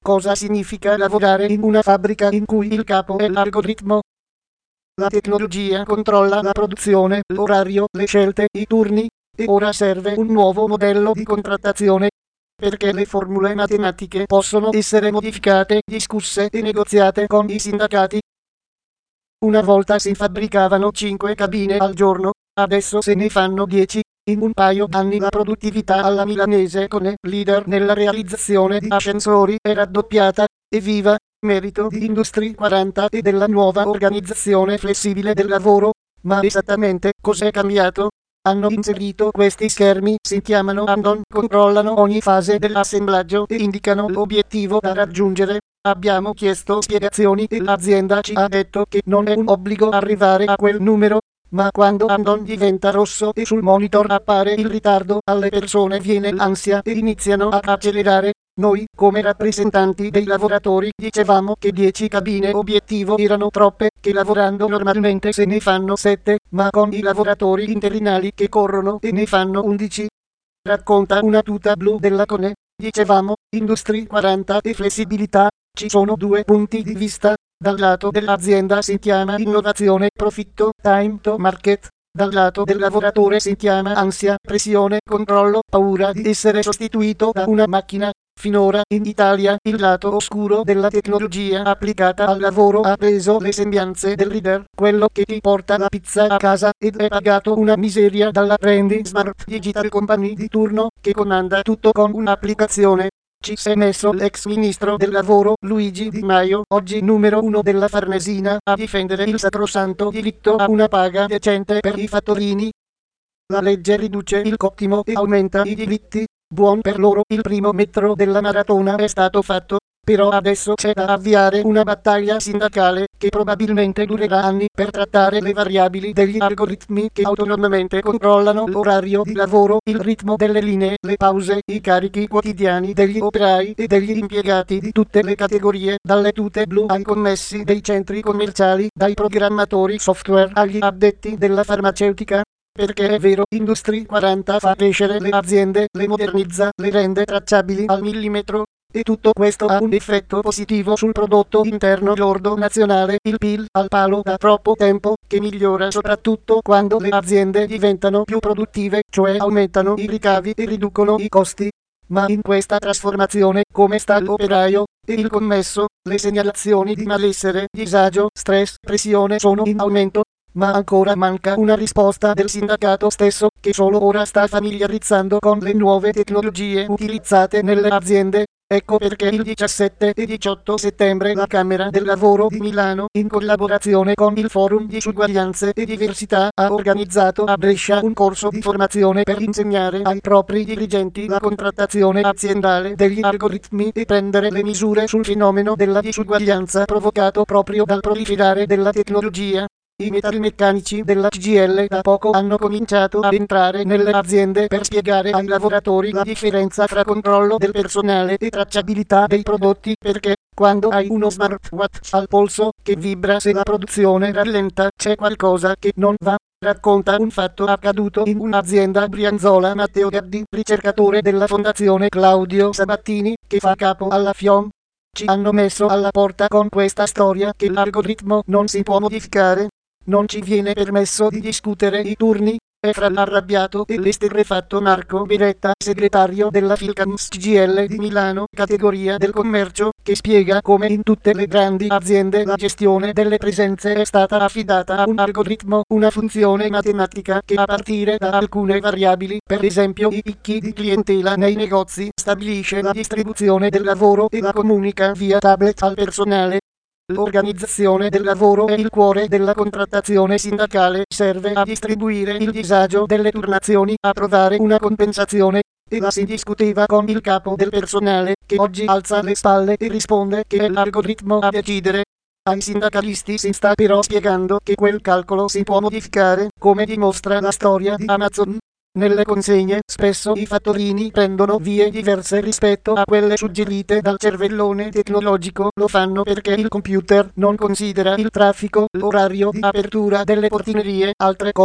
Cosa significa lavorare in una fabbrica in cui il capo è l'algoritmo? La tecnologia controlla la produzione, l'orario, le scelte, i turni, e ora serve un nuovo modello di contrattazione, perché le formule matematiche possono essere modificate, discusse e negoziate con i sindacati. Una volta si fabbricavano 5 cabine al giorno, adesso se ne fanno 10. In un paio d'anni la produttività alla milanese, con le leader nella realizzazione di ascensori, è raddoppiata. Evviva, merito di Industrie 40 e della nuova organizzazione flessibile del lavoro. Ma esattamente cos'è cambiato? Hanno inserito questi schermi, si chiamano add-on, controllano ogni fase dell'assemblaggio e indicano l'obiettivo da raggiungere. Abbiamo chiesto spiegazioni e l'azienda ci ha detto che non è un obbligo arrivare a quel numero, ma quando add-on diventa rosso e sul monitor appare il ritardo, alle persone viene l'ansia e iniziano ad accelerare. Noi, come rappresentanti dei lavoratori, dicevamo che 10 cabine obiettivo erano troppe, che lavorando normalmente se ne fanno 7, ma con i lavoratori interinali che corrono e ne fanno 11. Racconta una tuta blu della Cone. Dicevamo, Industrie 40 e flessibilità. Ci sono due punti di vista. Dal lato dell'azienda si chiama innovazione, profitto, time to market. Dal lato del lavoratore si chiama ansia, pressione, controllo, paura di essere sostituito da una macchina. Finora, in Italia, il lato oscuro della tecnologia applicata al lavoro ha preso le sembianze del leader, quello che ti porta la pizza a casa ed è pagato una miseria dalla Trendy Smart Digital Company di turno, che comanda tutto con un'applicazione. Ci si è messo l'ex ministro del lavoro, Luigi Di Maio, oggi numero 1 della Farnesina, a difendere il sacrosanto diritto a una paga decente per i fattorini. La legge riduce il cottimo e aumenta i diritti. Buon per loro, il primo metro della maratona è stato fatto, però adesso c'è da avviare una battaglia sindacale, che probabilmente durerà anni, per trattare le variabili degli algoritmi che autonomamente controllano l'orario di lavoro, il ritmo delle linee, le pause, i carichi quotidiani degli operai e degli impiegati di tutte le categorie, dalle tute blu ai commessi dei centri commerciali, dai programmatori software agli addetti della farmaceutica. Perché è vero, Industrie 40 fa crescere le aziende, le modernizza, le rende tracciabili al millimetro, e tutto questo ha un effetto positivo sul prodotto interno lordo nazionale, il PIL, al palo da troppo tempo, che migliora soprattutto quando le aziende diventano più produttive, cioè aumentano i ricavi e riducono i costi. Ma in questa trasformazione, come sta l'operaio e il commesso? Le segnalazioni di malessere, disagio, stress, pressione sono in aumento. Ma ancora manca una risposta del sindacato stesso, che solo ora sta familiarizzando con le nuove tecnologie utilizzate nelle aziende. Ecco perché il 17 e 18 settembre la Camera del Lavoro di Milano, in collaborazione con il Forum Disuguaglianze e Diversità, ha organizzato a Brescia un corso di formazione per insegnare ai propri dirigenti la contrattazione aziendale degli algoritmi e prendere le misure sul fenomeno della disuguaglianza provocato proprio dal proliferare della tecnologia. I metalmeccanici della CGIL da poco hanno cominciato ad entrare nelle aziende per spiegare ai lavoratori la differenza fra controllo del personale e tracciabilità dei prodotti, perché quando hai uno smartwatch al polso che vibra se la produzione rallenta, c'è qualcosa che non va. Racconta un fatto accaduto in un'azienda brianzola Matteo Gaddi, ricercatore della Fondazione Claudio Sabattini, che fa capo alla FIOM. Ci hanno messo alla porta con questa storia che l'algoritmo non si può modificare. Non ci viene permesso di discutere i turni. È fra l'arrabbiato e l'esterrefatto Marco Beretta, segretario della Filcams CGIL di Milano, categoria del commercio, che spiega come in tutte le grandi aziende la gestione delle presenze è stata affidata a un algoritmo, una funzione matematica che a partire da alcune variabili, per esempio i picchi di clientela nei negozi, stabilisce la distribuzione del lavoro e la comunica via tablet al personale. L'organizzazione del lavoro è il cuore della contrattazione sindacale, serve a distribuire il disagio delle turnazioni, a trovare una compensazione, e la si discuteva con il capo del personale, che oggi alza le spalle e risponde che è l'algoritmo a decidere. Ai sindacalisti si sta però spiegando che quel calcolo si può modificare, come dimostra la storia di Amazon. Nelle consegne, spesso i fattorini prendono vie diverse rispetto a quelle suggerite dal cervellone tecnologico, lo fanno perché il computer non considera il traffico, l'orario di apertura delle portinerie, altre cose.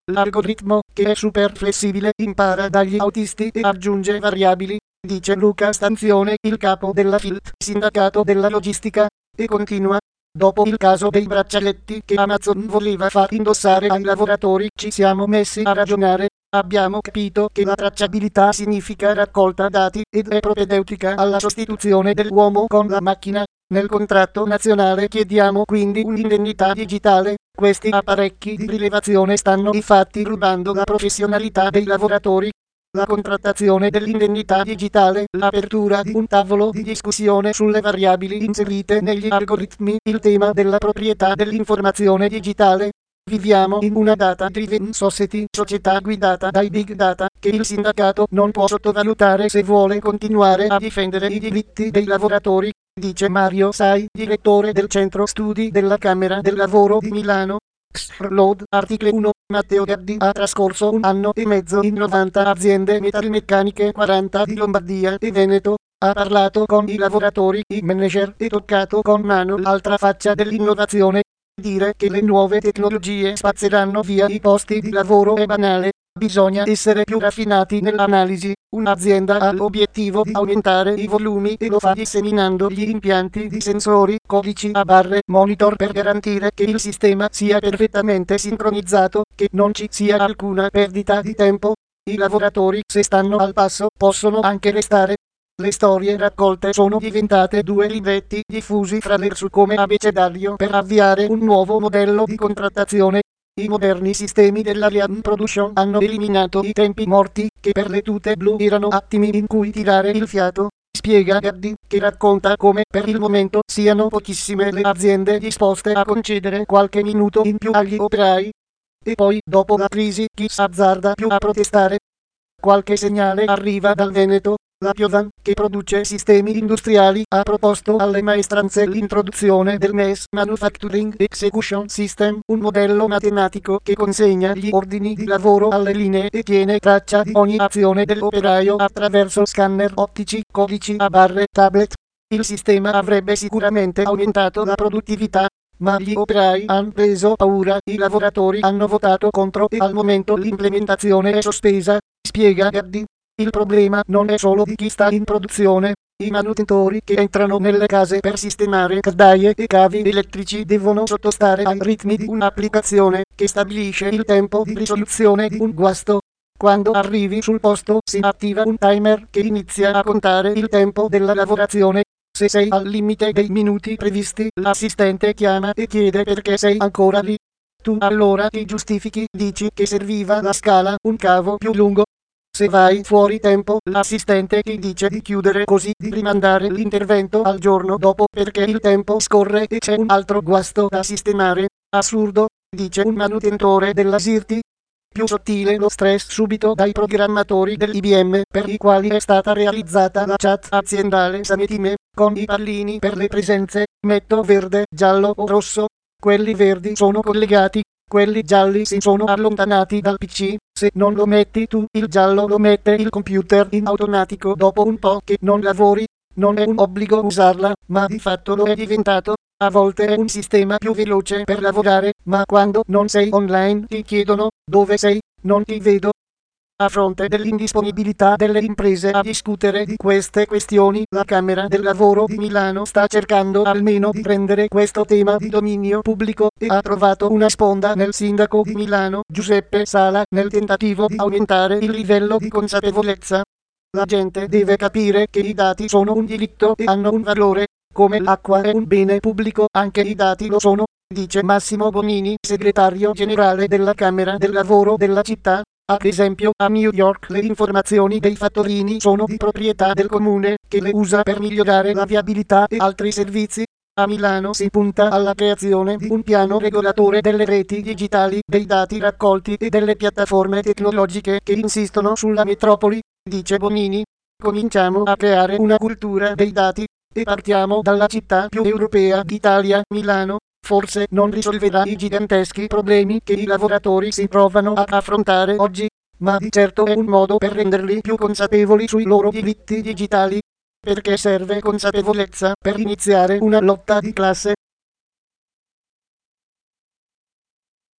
L'algoritmo, che è super flessibile, impara dagli autisti e aggiunge variabili, dice Luca Stanzione, il capo della FILT, sindacato della logistica, e continua. Dopo il caso dei braccialetti che Amazon voleva far indossare ai lavoratori, ci siamo messi a ragionare. Abbiamo capito che la tracciabilità significa raccolta dati ed è propedeutica alla sostituzione dell'uomo con la macchina. Nel contratto nazionale chiediamo quindi un'indennità digitale. Questi apparecchi di rilevazione stanno infatti rubando la professionalità dei lavoratori. La contrattazione dell'indennità digitale, l'apertura di un tavolo di discussione sulle variabili inserite negli algoritmi, il tema della proprietà dell'informazione digitale. Viviamo in una data-driven society, società guidata dai big data, che il sindacato non può sottovalutare se vuole continuare a difendere i diritti dei lavoratori, dice Mario Sai, direttore del centro studi della Camera del Lavoro di Milano. Load, articolo 1, Matteo Gaddi ha trascorso un anno e mezzo in 90 aziende metalmeccaniche 40 di Lombardia e Veneto. Ha parlato con i lavoratori, i manager e toccato con mano l'altra faccia dell'innovazione. Dire che le nuove tecnologie spazzeranno via i posti di lavoro è banale. Bisogna essere più raffinati nell'analisi. Un'azienda ha l'obiettivo di aumentare i volumi e lo fa disseminando gli impianti di sensori, codici a barre, monitor per garantire che il sistema sia perfettamente sincronizzato, che non ci sia alcuna perdita di tempo. I lavoratori, se stanno al passo, possono anche restare. Le storie raccolte sono diventate due libretti diffusi fra le su come abecedario per avviare un nuovo modello di contrattazione. I moderni sistemi della Real Production hanno eliminato i tempi morti, che per le tute blu erano attimi in cui tirare il fiato. Spiega Gaddi, che racconta come per il momento siano pochissime le aziende disposte a concedere qualche minuto in più agli operai. E poi, dopo la crisi, chi s'azzarda più a protestare? Qualche segnale arriva dal Veneto. La Piovan, che produce sistemi industriali, ha proposto alle maestranze l'introduzione del MES Manufacturing Execution System, un modello matematico che consegna gli ordini di lavoro alle linee e tiene traccia di ogni azione dell'operaio attraverso scanner ottici, codici a barre, tablet. Il sistema avrebbe sicuramente aumentato la produttività, ma gli operai hanno preso paura, i lavoratori hanno votato contro e al momento l'implementazione è sospesa, spiega Gaddi. Il problema non è solo di chi sta in produzione. I manutentori che entrano nelle case per sistemare caldaie e cavi elettrici devono sottostare ai ritmi di un'applicazione che stabilisce il tempo di risoluzione di un guasto. Quando arrivi sul posto si attiva un timer che inizia a contare il tempo della lavorazione. Se sei al limite dei minuti previsti, l'assistente chiama e chiede perché sei ancora lì. Tu allora ti giustifichi, dici che serviva la scala, un cavo più lungo. Se vai fuori tempo, l'assistente ti dice di chiudere così di rimandare l'intervento al giorno dopo perché il tempo scorre e c'è un altro guasto da sistemare. Assurdo, dice un manutentore della Sirti. Più sottile lo stress subito dai programmatori dell'IBM per i quali è stata realizzata la chat aziendale Sanetime, con i pallini per le presenze, metto verde, giallo o rosso. Quelli verdi sono collegati, quelli gialli si sono allontanati dal PC. Se non lo metti tu, il giallo lo mette il computer in automatico dopo un po' che non lavori. Non è un obbligo usarla, ma di fatto lo è diventato. A volte è un sistema più veloce per lavorare, ma quando non sei online ti chiedono, dove sei, non ti vedo. A fronte dell'indisponibilità delle imprese a discutere di queste questioni, la Camera del Lavoro di Milano sta cercando almeno di rendere questo tema di dominio pubblico e ha trovato una sponda nel sindaco di Milano, Giuseppe Sala, nel tentativo di aumentare il livello di consapevolezza. La gente deve capire che i dati sono un diritto e hanno un valore. Come l'acqua è un bene pubblico, anche i dati lo sono, dice Massimo Bonini, segretario generale della Camera del Lavoro della città. Ad esempio, a New York le informazioni dei fattorini sono di proprietà del comune, che le usa per migliorare la viabilità e altri servizi. A Milano si punta alla creazione di un piano regolatore delle reti digitali, dei dati raccolti e delle piattaforme tecnologiche che insistono sulla metropoli, dice Bonini. Cominciamo a creare una cultura dei dati, e partiamo dalla città più europea d'Italia, Milano. Forse non risolverà i giganteschi problemi che i lavoratori si trovano ad affrontare oggi, ma di certo è un modo per renderli più consapevoli sui loro diritti digitali. Perché serve consapevolezza per iniziare una lotta di classe.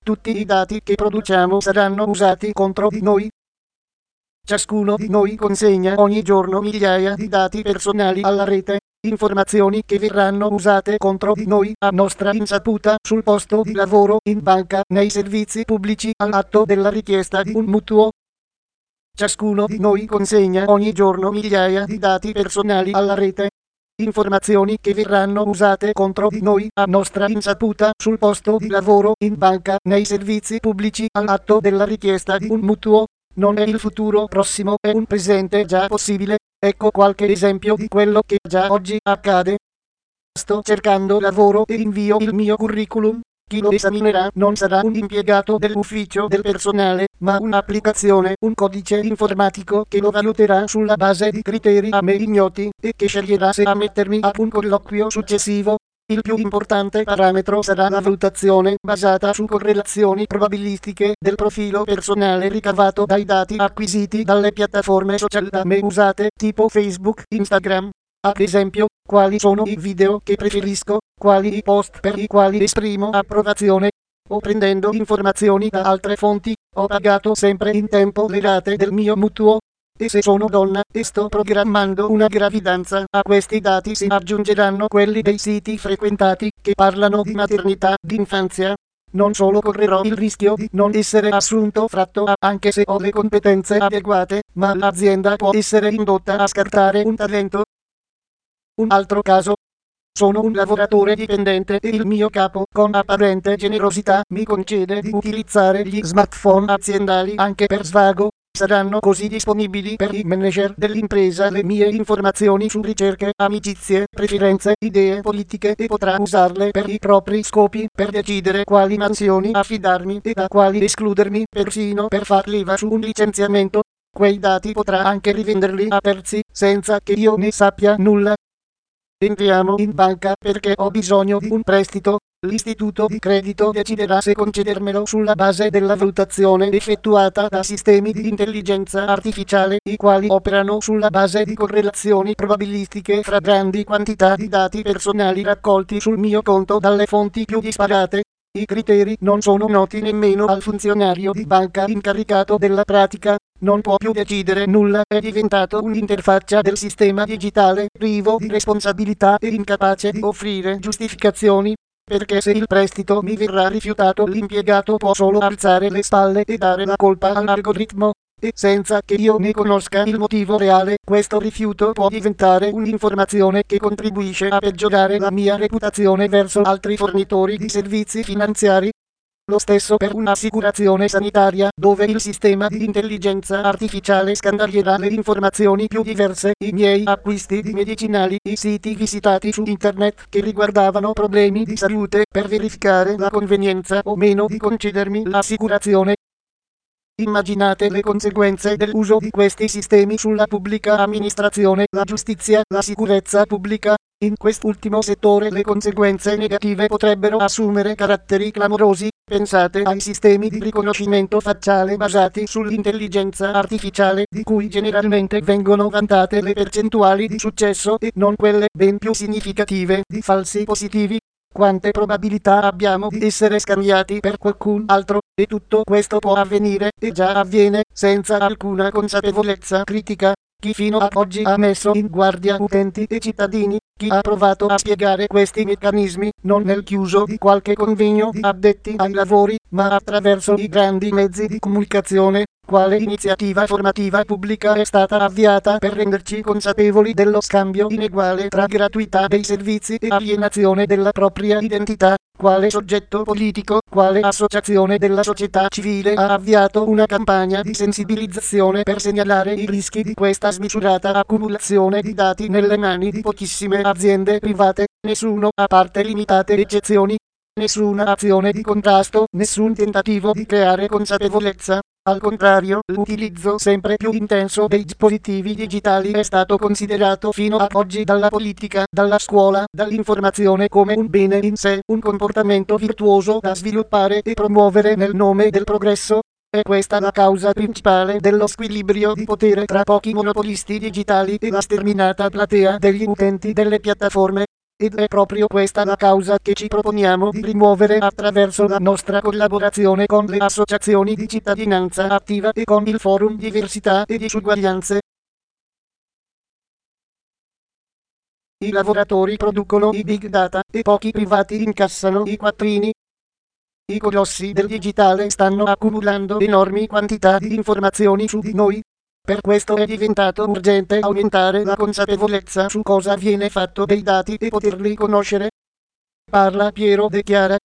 tutti i dati che produciamo saranno usati contro di noi. Ciascuno di noi consegna ogni giorno migliaia di dati personali alla rete, informazioni che verranno usate contro di noi a nostra insaputa sul posto di lavoro, in banca, nei servizi pubblici, all'atto della richiesta di un mutuo. Ciascuno di noi consegna ogni giorno migliaia di dati personali alla rete, informazioni che verranno usate contro di noi a nostra insaputa sul posto di lavoro, in banca, nei servizi pubblici, all'atto della richiesta di un mutuo. Non è il futuro prossimo, è un presente già possibile. Ecco qualche esempio di quello che già oggi accade. Sto cercando lavoro e invio il mio curriculum. Chi lo esaminerà non sarà un impiegato dell'ufficio del personale, ma un'applicazione, un codice informatico che lo valuterà sulla base di criteri a me ignoti e che sceglierà se ammettermi a un colloquio successivo. Il più importante parametro sarà la valutazione basata su correlazioni probabilistiche del profilo personale ricavato dai dati acquisiti dalle piattaforme social da me usate, tipo Facebook, Instagram. Ad esempio, quali sono i video che preferisco, quali i post per i quali esprimo approvazione. O prendendo informazioni da altre fonti, ho pagato sempre in tempo le rate del mio mutuo. E se sono donna e sto programmando una gravidanza, a questi dati si aggiungeranno quelli dei siti frequentati che parlano di maternità, di infanzia. Non solo correrò il rischio di non essere assunto fratto A anche se ho le competenze adeguate, ma l'azienda può essere indotta a scartare un talento. Un altro caso. Sono un lavoratore dipendente e il mio capo, con apparente generosità, mi concede di utilizzare gli smartphone aziendali anche per svago. Saranno così disponibili per i manager dell'impresa le mie informazioni su ricerche, amicizie, preferenze, idee politiche e potrà usarle per i propri scopi, per decidere quali mansioni affidarmi e da quali escludermi, persino per far leva su un licenziamento. Quei dati potrà anche rivenderli a terzi, senza che io ne sappia nulla. Entriamo in banca perché ho bisogno di un prestito. L'istituto di credito deciderà se concedermelo sulla base della valutazione effettuata da sistemi di intelligenza artificiale, i quali operano sulla base di correlazioni probabilistiche fra grandi quantità di dati personali raccolti sul mio conto dalle fonti più disparate. I criteri non sono noti nemmeno al funzionario di banca incaricato della pratica. Non può più decidere nulla, è diventato un'interfaccia del sistema digitale, privo di responsabilità e incapace di offrire giustificazioni. Perché se il prestito mi verrà rifiutato, l'impiegato può solo alzare le spalle e dare la colpa all'algoritmo. E senza che io ne conosca il motivo reale, questo rifiuto può diventare un'informazione che contribuisce a peggiorare la mia reputazione verso altri fornitori di servizi finanziari. Lo stesso per un'assicurazione sanitaria, dove il sistema di intelligenza artificiale scandaglierà le informazioni più diverse, i miei acquisti di medicinali, i siti visitati su internet che riguardavano problemi di salute, per verificare la convenienza o meno di concedermi l'assicurazione. Immaginate le conseguenze dell'uso di questi sistemi sulla pubblica amministrazione, la giustizia, la sicurezza pubblica. In quest'ultimo settore le conseguenze negative potrebbero assumere caratteri clamorosi. Pensate ai sistemi di riconoscimento facciale basati sull'intelligenza artificiale, di cui generalmente vengono vantate le percentuali di successo e non quelle ben più significative di falsi positivi. Quante probabilità abbiamo di essere scambiati per qualcun altro? E tutto questo può avvenire, e già avviene, senza alcuna consapevolezza critica. Chi fino ad oggi ha messo in guardia utenti e cittadini? Chi ha provato a spiegare questi meccanismi, non nel chiuso di qualche convegno di addetti ai lavori, ma attraverso i grandi mezzi di comunicazione? Quale iniziativa formativa pubblica è stata avviata per renderci consapevoli dello scambio ineguale tra gratuità dei servizi e alienazione della propria identità? Quale soggetto politico, quale associazione della società civile ha avviato una campagna di sensibilizzazione per segnalare i rischi di questa smisurata accumulazione di dati nelle mani di pochissime aziende private? Nessuno, a parte limitate eccezioni. Nessuna azione di contrasto, nessun tentativo di creare consapevolezza. Al contrario, l'utilizzo sempre più intenso dei dispositivi digitali è stato considerato fino ad oggi dalla politica, dalla scuola, dall'informazione come un bene in sé, un comportamento virtuoso da sviluppare e promuovere nel nome del progresso. È questa la causa principale dello squilibrio di potere tra pochi monopolisti digitali e la sterminata platea degli utenti delle piattaforme. Ed è proprio questa la causa che ci proponiamo di rimuovere attraverso la nostra collaborazione con le associazioni di cittadinanza attiva e con il Forum Diversità e Disuguaglianze. I lavoratori producono i big data e pochi privati incassano i quattrini. I colossi del digitale stanno accumulando enormi quantità di informazioni su di noi. Per questo è diventato urgente aumentare la consapevolezza su cosa viene fatto dei dati e poterli conoscere. Parla Piero De Chiara.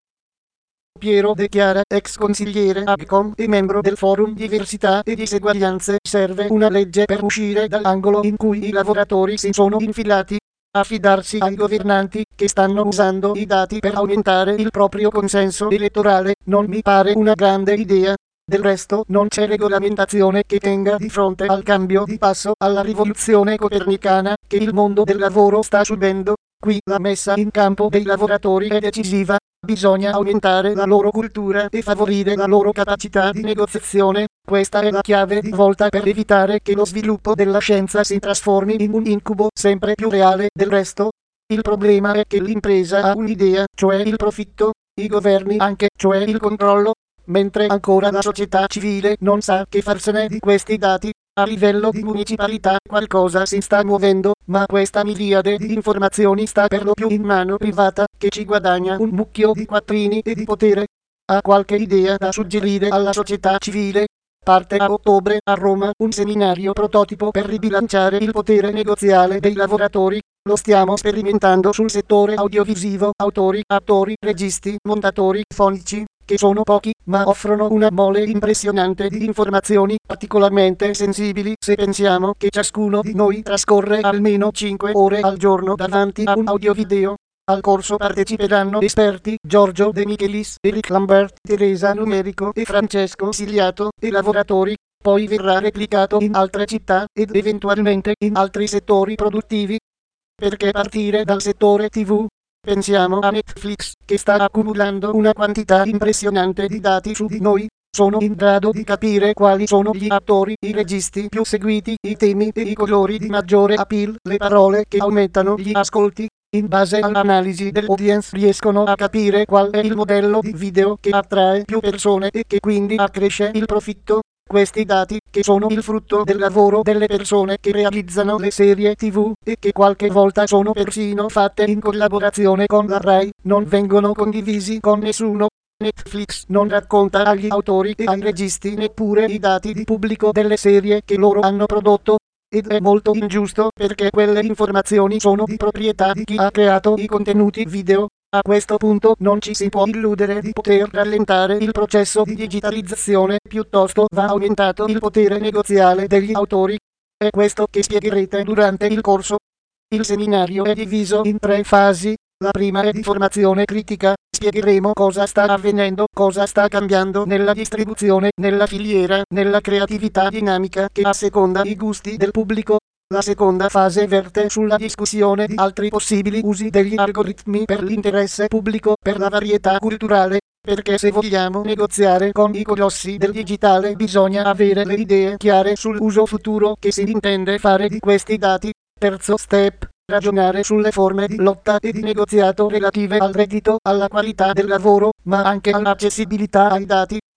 Piero De Chiara, ex consigliere Agcom e membro del Forum Diversità e Diseguaglianze. Serve una legge per uscire dall'angolo in cui i lavoratori si sono infilati. Affidarsi ai governanti che stanno usando i dati per aumentare il proprio consenso elettorale non mi pare una grande idea. Del resto non c'è regolamentazione che tenga di fronte al cambio di passo, alla rivoluzione copernicana che il mondo del lavoro sta subendo. Qui la messa in campo dei lavoratori è decisiva. Bisogna aumentare la loro cultura e favorire la loro capacità di negoziazione. Questa è la chiave di volta per evitare che lo sviluppo della scienza si trasformi in un incubo sempre più reale. Del resto, il problema è che l'impresa ha un'idea, cioè il profitto, i governi anche, cioè il controllo, mentre ancora la società civile non sa che farsene di questi dati. A livello di municipalità qualcosa si sta muovendo, ma questa miriade di informazioni sta per lo più in mano privata, che ci guadagna un mucchio di quattrini e di potere. Ha qualche idea da suggerire alla società civile? Parte a ottobre a Roma un seminario prototipo per ribilanciare il potere negoziale dei lavoratori. Lo stiamo sperimentando sul settore audiovisivo, autori, attori, registi, montatori, fonici, che sono pochi, ma offrono una mole impressionante di informazioni particolarmente sensibili se pensiamo che ciascuno di noi trascorre almeno 5 ore al giorno davanti a un audio-video. Al corso parteciperanno esperti, Giorgio De Michelis, Eric Lambert, Teresa Numerico e Francesco Siliato, e lavoratori. Poi verrà replicato in altre città ed eventualmente in altri settori produttivi. Perché partire dal settore TV? Pensiamo a Netflix, che sta accumulando una quantità impressionante di dati su di noi. Sono in grado di capire quali sono gli attori, i registi più seguiti, i temi e i colori di maggiore appeal, le parole che aumentano gli ascolti. In base all'analisi dell'audience riescono a capire qual è il modello di video che attrae più persone e che quindi accresce il profitto. Questi dati, che sono il frutto del lavoro delle persone che realizzano le serie TV, e che qualche volta sono persino fatte in collaborazione con la Rai, non vengono condivisi con nessuno. Netflix non racconta agli autori e ai registi neppure i dati di pubblico delle serie che loro hanno prodotto. Ed è molto ingiusto perché quelle informazioni sono di proprietà di chi ha creato i contenuti video. A questo punto non ci si può illudere di poter rallentare il processo di digitalizzazione, piuttosto va aumentato il potere negoziale degli autori. È questo che spiegherete durante il corso. Il seminario è diviso in 3 fasi. La prima è di formazione critica. Spiegheremo cosa sta avvenendo, cosa sta cambiando nella distribuzione, nella filiera, nella creatività dinamica che asseconda i gusti del pubblico. La seconda fase verte sulla discussione di altri possibili usi degli algoritmi per l'interesse pubblico, per la varietà culturale, perché se vogliamo negoziare con i colossi del digitale bisogna avere le idee chiare sull'uso futuro che si intende fare di questi dati. Terzo step. Ragionare sulle forme di lotta e di negoziato relative al reddito, alla qualità del lavoro, ma anche all'accessibilità ai dati.